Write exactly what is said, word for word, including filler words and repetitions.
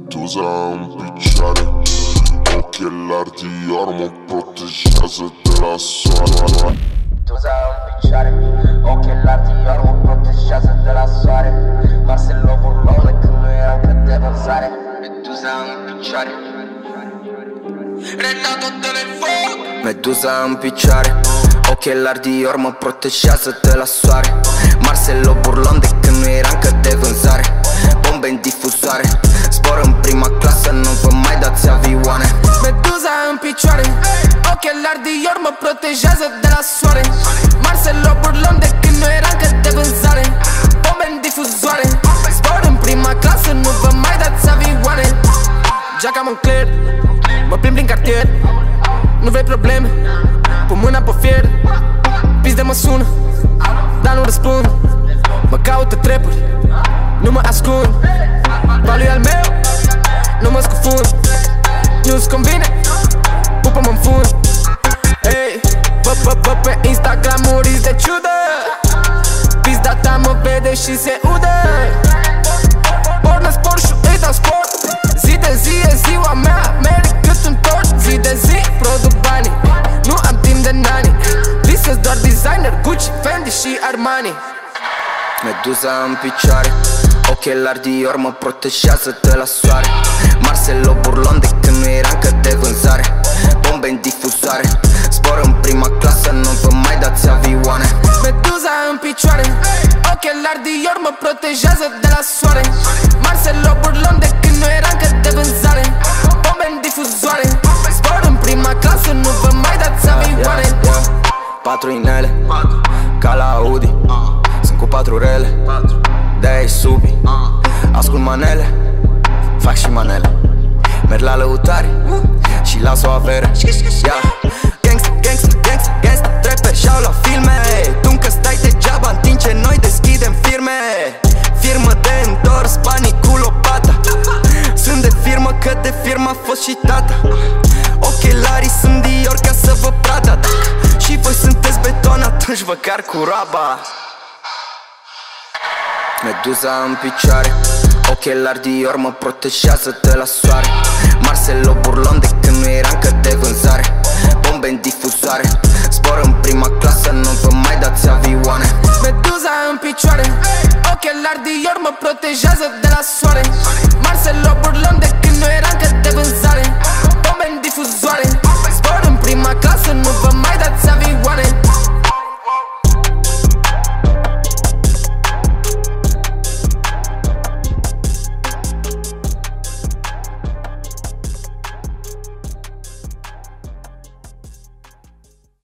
Meduza în picioare, ochelari Dior mă protejează de la soare. Meduza în picioare, ochelari Dior mă protejează de la soare. Marcelo Burlone când nu era încă de vânzare. Meduza în picioare, Renato telefon. Meduza în picioare, ochelari Dior mă protejează de la soare. Marcelo Burlone de când nu era încă de vânzare. Bombe în difuzoare, zbor în prima clasă, nu vă mai dați avioane. Meduza în picioare, ochelari Dior mă protejează de la soare. Marcelo Burlone de când nu era încă de vânzare. Bombe în difuzoare, zbor în prima clasă, nu vă mai dați avioane. Geaca mă încler, mă plimb prin cartier. Nu vrei probleme, pun mâna pe fier. Pis de mă sună, dar nu răspund. Mă caută trepuri, nu mă ascund. Balul al meu, nu mă scufund. Nu-ți convine, pupă-mă-n fund. Hey, bă, bă, bă, pe Instagram muriți de ciudă. Pizda ta mă vede și se udă. Pornă sport și îi dau sport. Zi de zi e ziua mea, merg cât un tort. Zi de zi produc banii, nu am timp de nani. Visez doar designer, Gucci, Fendi și Armani. Meduza în picioare, ochelari Dior mă protejează de la soare. Marcelo Burlone de când nu era încă de vânzare. Bombe în difuzoare, zbor în prima clasă, nu vă mai dați avioane. Meduza în picioare, ochelari Dior mă protejează de la soare. Marcelo Burlone de când nu era încă de vânzare. Bombe în difuzoare, zbor în prima clasă, nu vă mai dați avioane. Patru inele, ca la Audi, sunt cu patru rele, de-aia-i subi. Ascult manele, fac și manele. Merg la lăutari și las o avere. yeah. Gangsta, gangsta, gangsta, gangsta, trepper și-au la filme. Tu încă stai degeaba în timp ce noi deschidem firme. Firmă de întors, banii cu lopata. Sunt de firmă că de firmă a fost și tata. Ochelarii sunt Dior ca să vă Prada. Și voi sunteți beton, atunci vă car cu roaba. Meduza în picioare, ochelari Dior mă protejează de la soare. Marcelo Burlone de când nu era încă de vânzare. Bombe în difuzoare, zbor în prima clasă, nu vă mai dați avioane. Meduza în picioare, ochelari Dior mă protejează de la soare. Marcelo Burlone de când nu era încă de vânzare. Bombe în difuzoare, zbor în prima clasă, nu vă mai dați avioane.